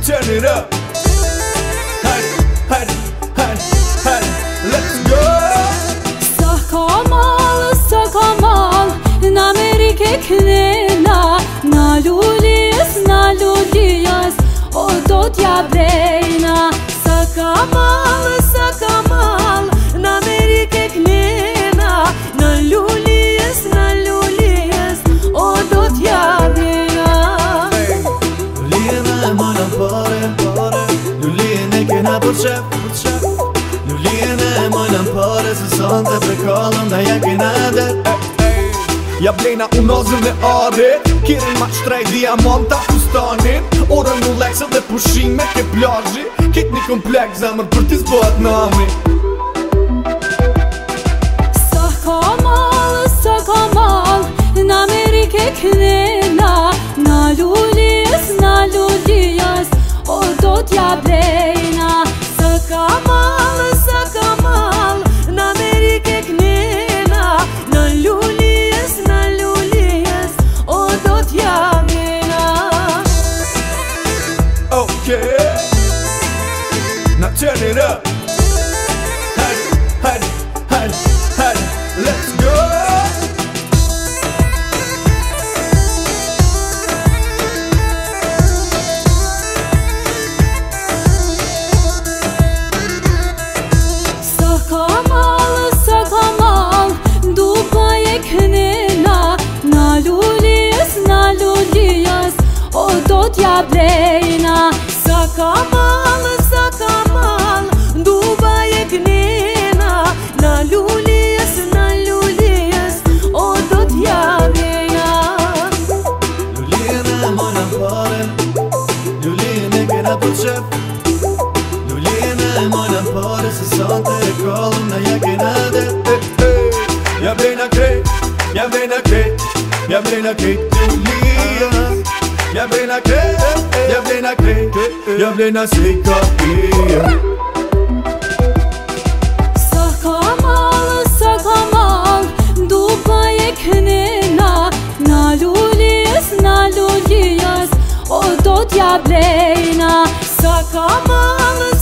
turn it up. Hadi, let's go. Sakamal, na Amerike knena, na lulias, o do t'ja brejna. Sakamal, na Amerike knena, na lulias, o do t'ja brejna. Lulien e mojna pare, lulien e kena për qep, lulien e mojna pare, se sante për kallën da ja kena det. Ja blejna unozën dhe arit, kirin ma shtrej diamanta fustanin, orën u leksët dhe pushime ke plazhi, kit një kompleks zemër për t'i zbët nami. Sakamal, na Amerike knena, na lulias, o do t'ja brejna. Sakamal, na Amerike knena, na lulias, o do t'ja brejna. Okay, now turn it up. Hadi, let's go. Sakamal, Dubai e knena, na lulias, o do t'ja brejna. Sakamal, Dubai e knena, na lulias, o do t'ja brejna. Lulien e mojna pare, lulien e kena për qep, lulien e mojna pare, se sante e kallën da ja kena det. Ja blejna krejt, lulien. Ja blejna krejt, ja blejna si kapija. Sakamal, Dubai e knena, na lulias, o do t'ja brejna. Sakamal,